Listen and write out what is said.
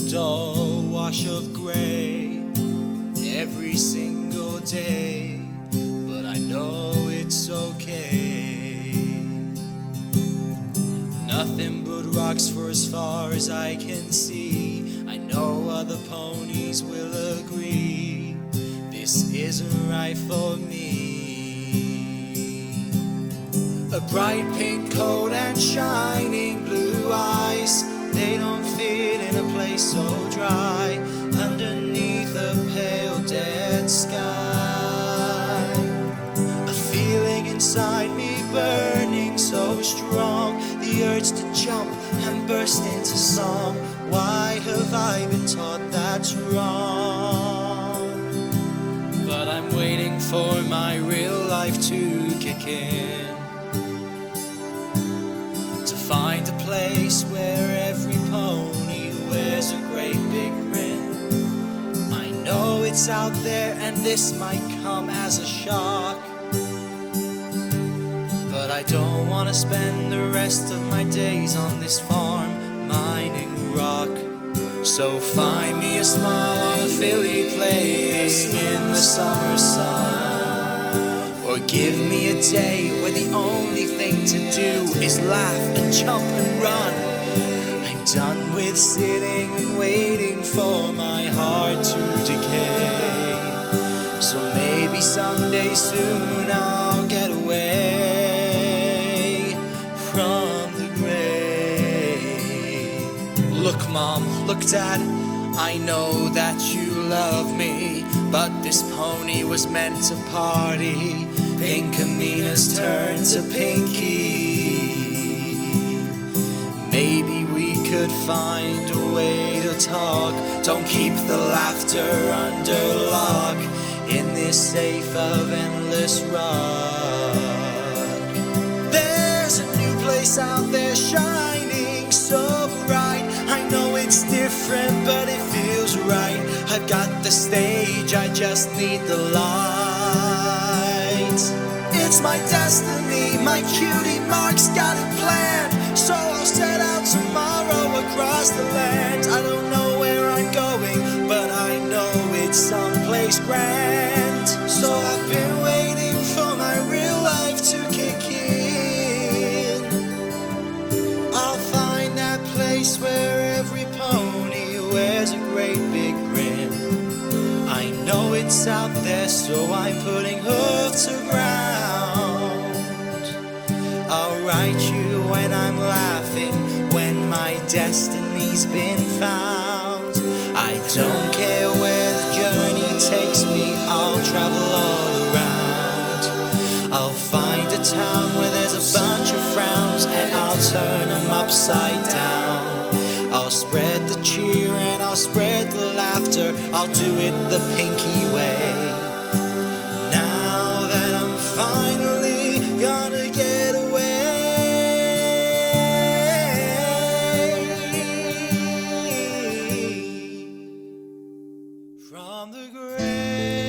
dull wash of gray every single day, but I know it's okay. Nothing but rocks for as far as I can see. I know other ponies will agree this isn't right for me. A bright pink coat and shining blue eyes, they don't fit in a place so dry underneath a pale dead sky. A feeling inside me burning so strong, the urge to jump and burst into song. Why have I been taught that's wrong? But I'm waiting for my real life to kick in, to find a place where every pony wears a great big grin. I know it's out there and this might come as a shock, but I don't want to spend the rest of my days on this farm mining rock. So find me a smile on a filly playing in the summer sun, or give me a day where the only thing to do is laugh and jump and run. I'm done with sitting and waiting for my heart to decay. So maybe someday soon I'll get away from the grave. Look Mom, look Dad, I know that you love me, but this pony was meant to party. Pinkamina's turned to Pinky. Maybe we could find a way to talk. Don't keep the laughter under lock in this safe of endless rock. There's a new place out there shining so bright. I know it's different, but it feels right. I've got the stage, I just need the light. It's my destiny, my cutie Mark's got it planned. So I'll set out tomorrow across the land. I don't know where I'm going, but I know it's someplace grand. So I've been waiting for my real life to kick in. I'll find that place where every pony wears a great big grin. I know it's out there, so I'm putting hoof to ground. I'll write you when I'm laughing, when my destiny's been found. I don't care where the journey takes me, I'll travel all around. I'll find a town where there's a bunch of frowns, and I'll turn them upside down. I'll spread the cheer and I'll spread the laughter, I'll do it the Pinky way. Now that I'm finally gonna get away from the grave.